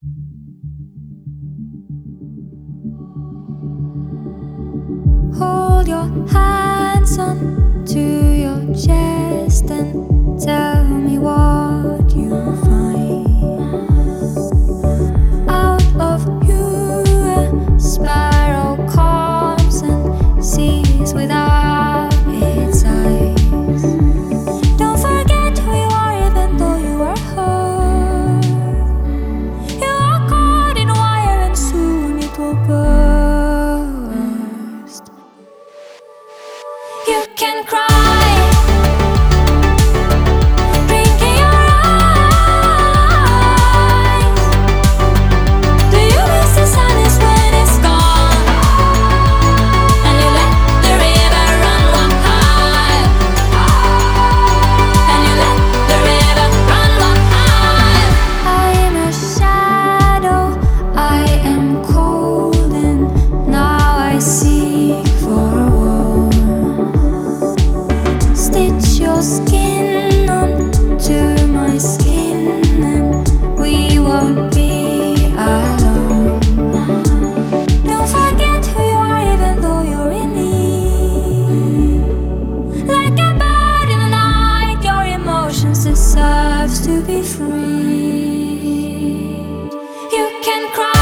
Hold your hands on to your chest and tell me what you find. Out of you a sparrow comes and sees without its eyes. Don't forget who you are even though you are hurt. You are caught in wire and soon it will burst. You can cry. Skin onto my skin and we won't be alone. Don't forget who you are even though you're in need. Like a bird in the night, your emotions deserve to be free. You can cry.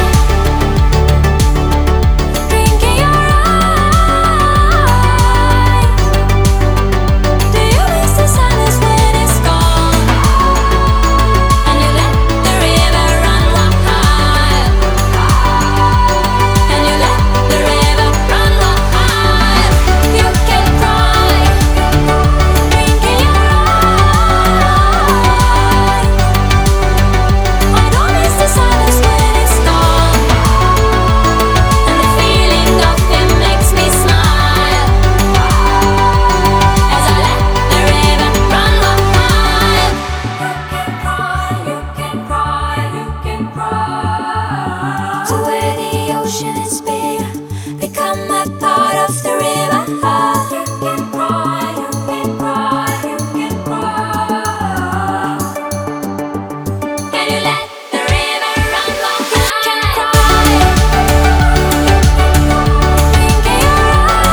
It's big, become a part of the river. You can cry, you can cry, you can cry. Can you let the river run long? You can cry. Blink your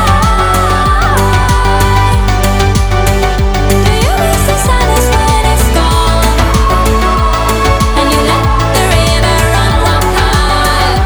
eyes. Do you miss the sadness when it's gone? And you let the river run long high.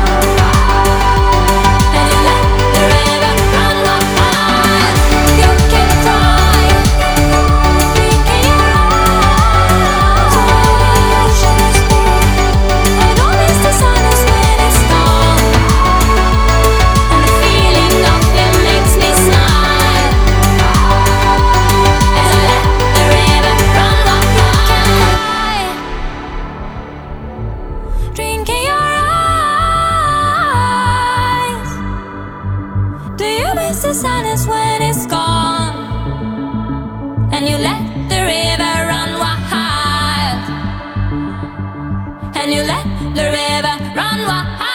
The sun is when it's gone, and you let the river run wild, and you let the river run wild.